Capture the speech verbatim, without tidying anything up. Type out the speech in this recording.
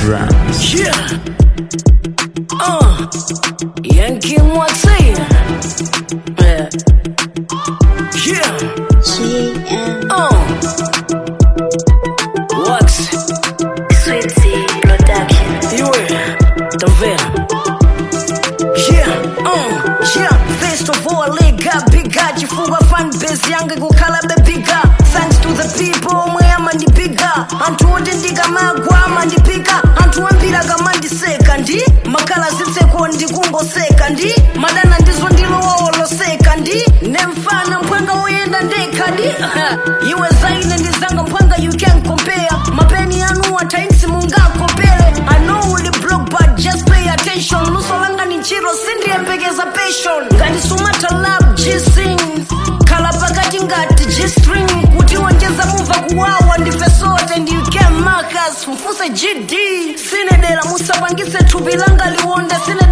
drums. Yeah. Uh. Yankee Mwatsi. Yeah. Yeah. G M. Uh. Wax. Sweetie Production. Iwe. Tavera. Yeah. Uh. Yeah. First of all, lega biga. Jifunga fan base yange kukala bebiga. Thanks to the people mwema ndipiga. Antu wote ndiga magwa mandipika. Antu wambira kama ndiseka ndi makala zitseko ndikungo seka ndi madana ndizo ndilo wolo seka ndi nemfana mpwanga uyenda ndekadi iwe zaine ndizanga mpwanga you can compare mapeni anu wa times mungakopele I know uli block but just pay attention luso langa ni chiro sindi embegeza passion ngati sumata lab G-sing kala pakati ngati G-string kuti wongeza muva kuwawa ndife sote and you can mark us mfuse G D sinedela musapangise thupi langa liwonda sine